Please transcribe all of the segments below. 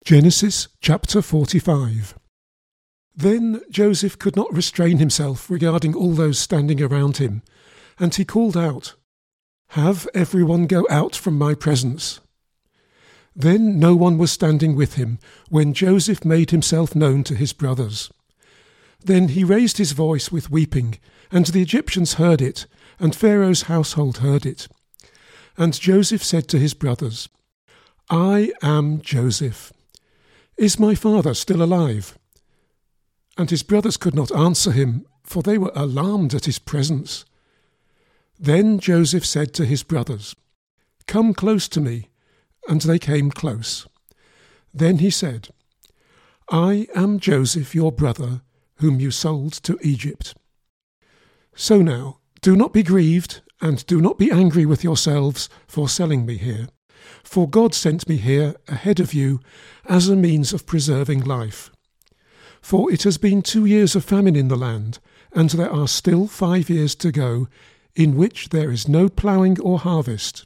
Genesis chapter 45. Then Joseph could not restrain himself regarding all those standing around him, and he called out, "Have everyone go out from my presence." Then no one was standing with him when Joseph made himself known to his brothers. Then he raised his voice with weeping, and the Egyptians heard it, and Pharaoh's household heard it. And Joseph said to his brothers, "I am Joseph. Is my father still alive?" And his brothers could not answer him, for they were alarmed at his presence. Then Joseph said to his brothers, "Come close to me." And they came close. Then he said, "I am Joseph your brother, whom you sold to Egypt. So now, do not be grieved, and do not be angry with yourselves for selling me here. For God sent me here ahead of you as a means of preserving life. For it has been 2 years of famine in the land, and there are still 5 years to go, in which there is no ploughing or harvest.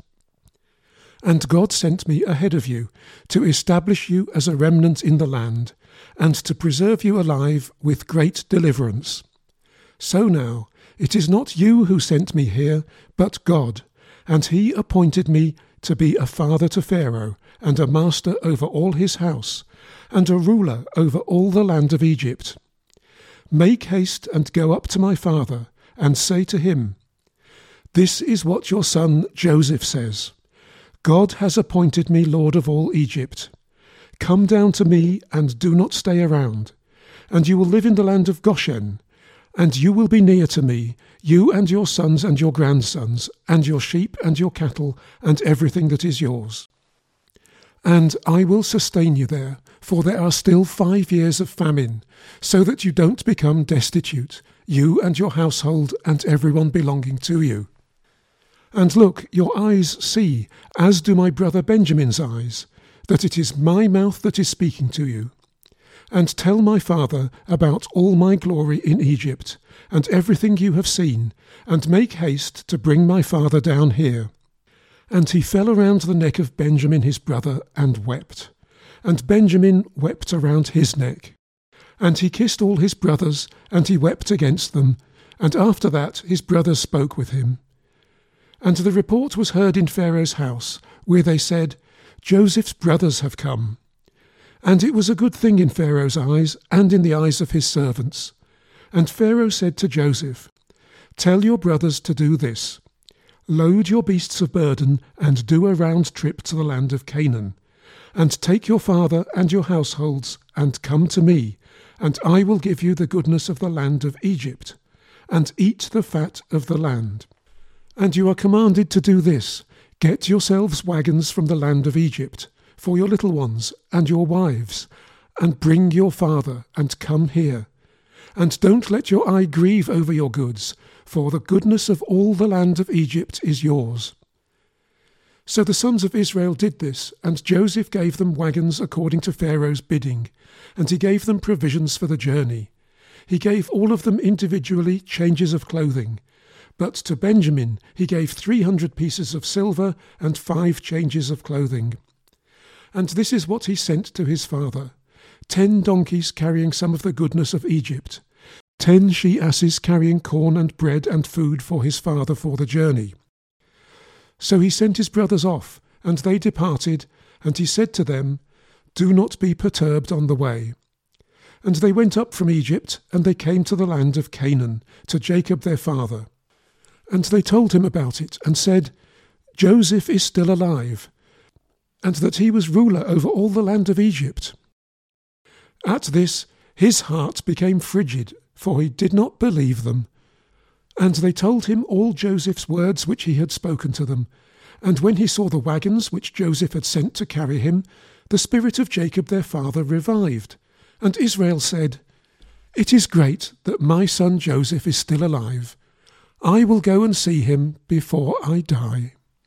And God sent me ahead of you to establish you as a remnant in the land, and to preserve you alive with great deliverance. So now, it is not you who sent me here, but God, and he appointed me to be a father to Pharaoh, and a master over all his house, and a ruler over all the land of Egypt. Make haste and go up to my father, and say to him, 'This is what your son Joseph says. God has appointed me lord of all Egypt. Come down to me and do not stay around, and you will live in the land of Goshen, and you will be near to me, you and your sons and your grandsons, and your sheep and your cattle, and everything that is yours. And I will sustain you there, for there are still 5 years of famine, so that you don't become destitute, you and your household and everyone belonging to you. And look, your eyes see, as do my brother Benjamin's eyes, that it is my mouth that is speaking to you. And tell my father about all my glory in Egypt, and everything you have seen, and make haste to bring my father down here." And he fell around the neck of Benjamin his brother, and wept. And Benjamin wept around his neck. And he kissed all his brothers, and he wept against them, and after that his brothers spoke with him. And the report was heard in Pharaoh's house, where they said, "Joseph's brothers have come." And it was a good thing in Pharaoh's eyes, and in the eyes of his servants. And Pharaoh said to Joseph, "Tell your brothers to do this. Load your beasts of burden, and do a round trip to the land of Canaan. And take your father and your households, and come to me, and I will give you the goodness of the land of Egypt, and eat the fat of the land. And you are commanded to do this: get yourselves wagons from the land of Egypt, for your little ones and your wives, and bring your father, and come here. And don't let your eye grieve over your goods, for the goodness of all the land of Egypt is yours." So the sons of Israel did this, and Joseph gave them wagons according to Pharaoh's bidding, and he gave them provisions for the journey. He gave all of them individually changes of clothing, but to Benjamin he gave 300 pieces of silver and 5 changes of clothing. And this is what he sent to his father: 10 donkeys carrying some of the goodness of Egypt, 10 she-asses carrying corn and bread and food for his father for the journey. So he sent his brothers off, and they departed, and he said to them, "Do not be perturbed on the way." And they went up from Egypt, and they came to the land of Canaan, to Jacob their father. And they told him about it, and said, "Joseph is still alive, and that he was ruler over all the land of Egypt." At this his heart became frigid, for he did not believe them. And they told him all Joseph's words which he had spoken to them. And when he saw the wagons which Joseph had sent to carry him, the spirit of Jacob their father revived. And Israel said, "It is great that my son Joseph is still alive. I will go and see him before I die."